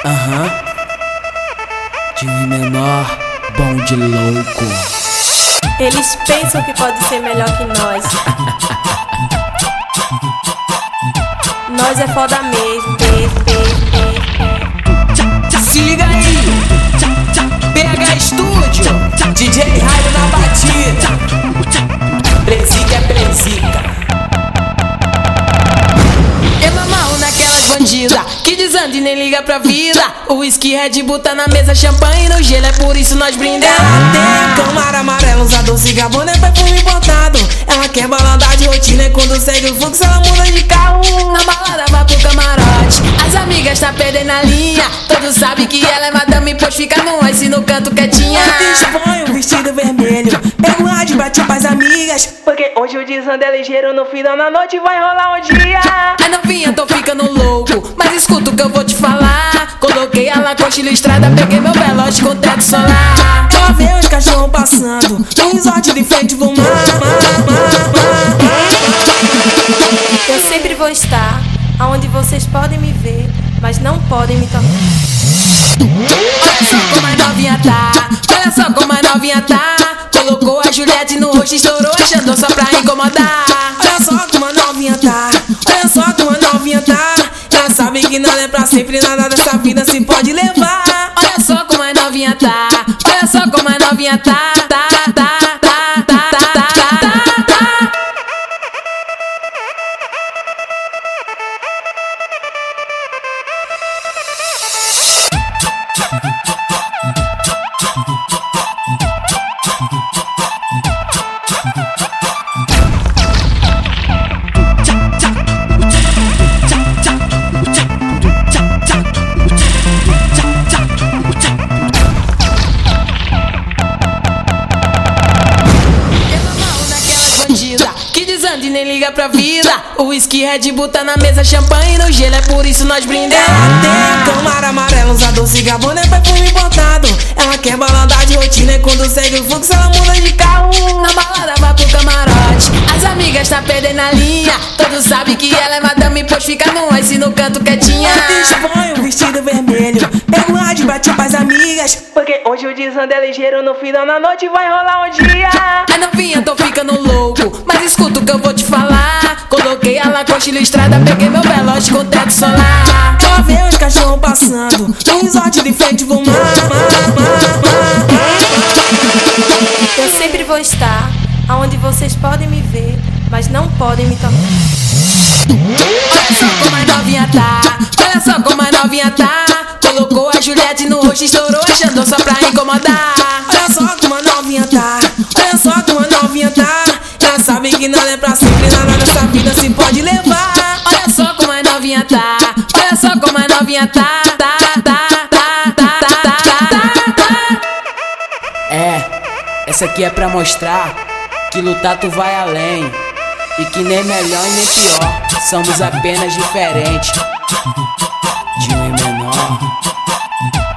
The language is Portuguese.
De um menor, bom de louco. Eles pensam que pode ser melhor que nós. Nós é foda mesmo. Se liga aí, PH Studio, DJ Raio na batida. Presica é presica. Eu me amarro naquelas bandidas que desanda e nem liga pra vida. O whisky Red Bull tá na mesa, champanhe no gelo, é por isso nós brindamos. Ela tem câmara amarela, usa doce gabona, é perfume importado. Ela quer balada de rotina e quando segue o fluxo ela muda de carro. Na balada vai pro camarote, as amigas tá perdendo a linha. Todos sabem que ela é madame, pois fica no ice no canto quietinha. Dispõe o vestido vermelho, pega o rádio, bate pras amigas, porque hoje o desando é ligeiro, no final da noite vai rolar um dia. Ai novinha, tô ficando louco, mas escuta o que eu vou te falar. Coloquei a lacoste listrada, peguei meu velote com teto solar. Ela vê os cachorros passando, no resort de frente vou Eu sempre vou estar aonde vocês podem me ver, mas não podem me tocar. Olha só como a novinha tá, olha só como a novinha tá. Colocou a Juliette no rosto e estourou a Xandão só pra incomodar. Olha só como a novinha tá, olha só como a novinha tá. Ela sabe que nada é pra sempre, nada dessa vida se pode levar. Olha só como a novinha tá, olha só como a novinha tá. E nem liga pra vida. O whisky Red Bull tá na mesa, champanhe no gelo, é por isso nós brindamos. Ela tem câmara amarela, usa doce gabona, é perfume importado. Ela quer balada de rotina e quando segue o fluxo ela muda de carro. Na balada vai pro camarote, as amigas tá perdendo a linha. Todos sabem que ela é madame, pois fica no ice no canto quietinha. Dispõe o vestido vermelho, pega o rádio, bate pras amigas, porque hoje o desando é ligeiro, no final da noite vai rolar um dia. Ai novinha, tô ficando louco, mas escuta o que eu vou te falar. Coloquei a lacoste listrada, peguei meu velote com teto solar. Ela vê os cachorros passando, no resort de frente vou Eu sempre vou estar aonde vocês podem me ver, mas não podem me tocar. Olha só como a novinha tá, olha só como a novinha tá. Colocou a Juliette no rosto e estourou a Xandão só pra incomodar. Olha só como a novinha tá, olha só como a novinha tá. Ela sabe que nada é pra sempre, nada dessa vida se pode levar. Olha só como a novinha tá, olha só como a novinha tá. Essa aqui é pra mostrar que lutar tu vai além, e que nem melhor e nem pior, somos apenas diferentes. De um menor.